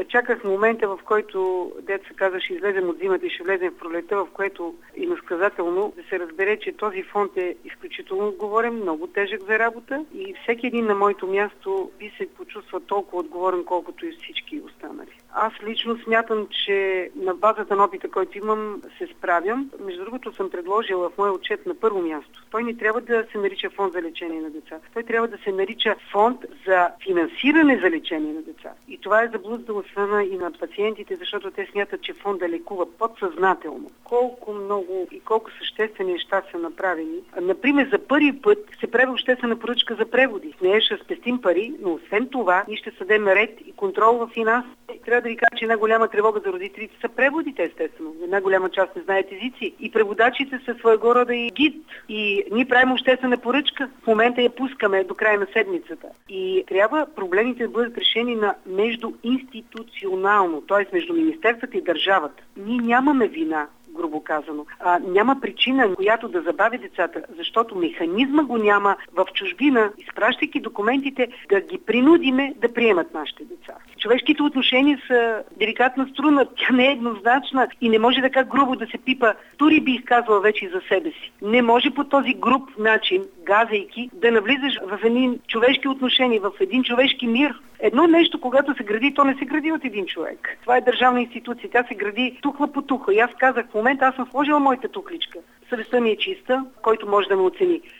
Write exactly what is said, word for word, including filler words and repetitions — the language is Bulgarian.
чаках момента, в който, дето се казва, ще излезем от зимата и ще влезем в пролета, в което иносказателно да се разбере, че този фонд е изключително отговорен, много тежък за работа и всеки един на моето място би се почувства толкова отговорен, колкото и всички останали. Аз лично смятам, че на базата на опита, който имам, се справям. Между другото съм предложила в моя отчет на първо място. Той не трябва да се нарича фонд за лечение на деца. Той трябва да се нарича фонд за финансиране за лечение на деца. И това е заблудило съна и на пациентите, защото те смятат, че фонда лекува подсъзнателно. Колко много и колко съществени неща са направени. Например, за първи път се прави обществена поръчка за преводи. С нея ще спестим пари, но освен това ние ще съдем ред и контрол в финансите. Трябва да ви кажа, че една голяма тревога за родителите са преводите, естествено. Една голяма част не знаят езици. И преводачите са своего рода и гид. И ние правим обществена поръчка. В момента я пускаме до края на седмицата. И трябва проблемите да бъдат решени на междуинституционално, т.е. между министерствата и държавата. Ние нямаме вина, грубо казано. А, няма причина, която да забави децата, защото механизма го няма в чужбина, изпращайки документите, да ги принудиме да приемат нашите деца. Човешките отношения са деликатна струна, тя не е еднозначна и не може така грубо да се пипа. Дори би изказвала вече и за себе си. Не може по този груб начин, газейки, да навлизаш в един човешки отношения, в един човешки мир. Едно нещо, когато се гради, то не се гради от един човек. Това е държавна институция, тя се гради тухла по тухла. И аз казах, в момента аз съм сложила моята тухличка. Съвестта ми е чиста, който може да ме оцени.